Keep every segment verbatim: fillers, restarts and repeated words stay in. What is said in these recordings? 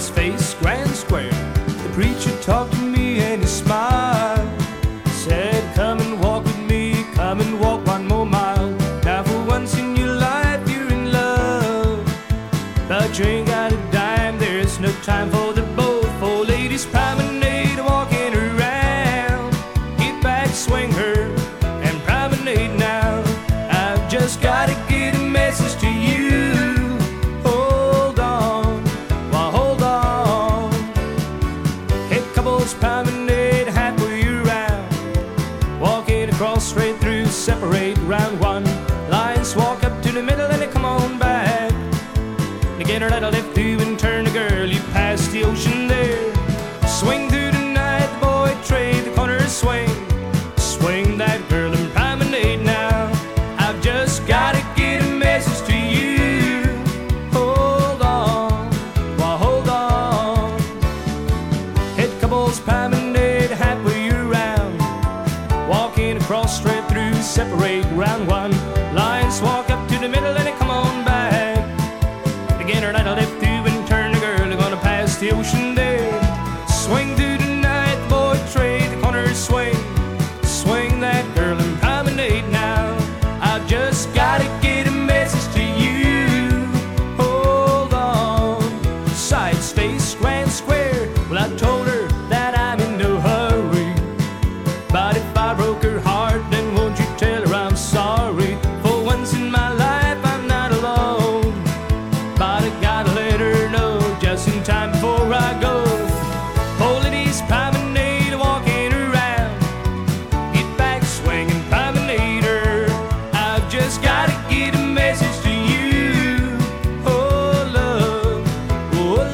Sides, face, grand square. The preacher talked to me and he smiled. Said, come and walk with me, come and walk one more mile. Now for once in your life you're in love, but you ain't got a dime, there's no time for the both. Four ladies promenade walking around. Get back, swing her, and promenade now. I've just gotta get a message to you. Hold on, well hold on. Head couples promenade halfway around. Walking across straight through, separate round one. Lions walk up to the middle and they come on back. Again, or let a left through and turn a girl, you pass the ocean there. Swing through the night, the boy trade the corner swing. Swing that girl and promenade now. I've just gotta get a message to you. Hold on, well hold on. Head couples promenade halfway around. Walking across straight through, separate round one. Lions walk up to the middle and they come on back. Again, or not a left through and turn the girl, they're gonna pass the ocean there. Swing through the night, the boy trade the corner swing. Swing that girl and promenade now. I've just gotta get a message to you. Hold on. Sides, face, grand square. Well, I told her that I'm in no hurry, but if I broke her heart, then won't you tell her I'm sorry? For once in my life I'm not alone, but I gotta let her know just in time before I go. Four ladies promenade walking around. Get back, swing and promenade her. I've just gotta get a message to you. Oh love, oh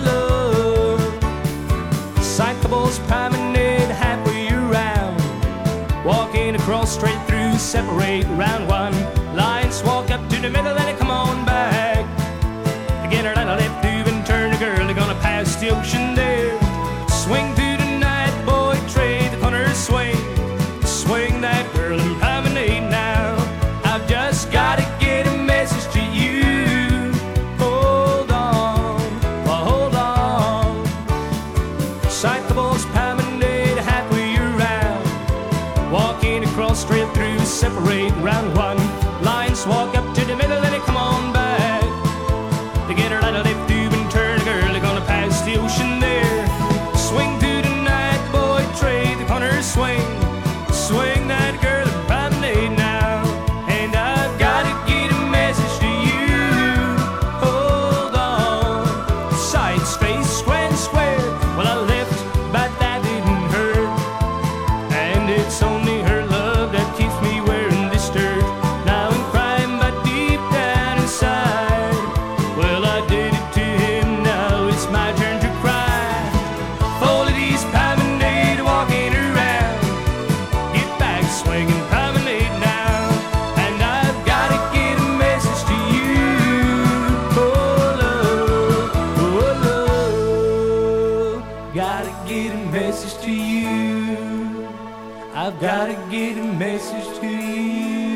love. Side couples promenade halfway around. Walking across straight through, separate round one. Lions walk up to the middle and they come on back. Again, or not a left through and turn a girl, they're gonna pass the ocean there. Swing through the night, boy trade the corner swing. Swing that girl and promenade now. I've just gotta get a message to you. Hold on, well hold on. Side couples promenade halfway around. Walking across straight through, separate round one. Lions walk up to the middle and they come on back. They get her light a left through and turn a girl, they're gonna pass the ocean there. Swing through the night, boy trade the corner swing. Swing that girl and promenade now. And I've gotta get a message to you. Hold on. Sides, face, grand square. Well, I left, but that didn't hurt. And it's only her love that keeps me wearing this dirt. Now I'm crying, but deep down inside, well, I did it to him, now it's my turn to cry. Four ladies promenade walking around. Get back, swing and promenade now. And I've gotta get a message to you. Oh love, oh love. Gotta get a message to you. I've gotta get a message to you.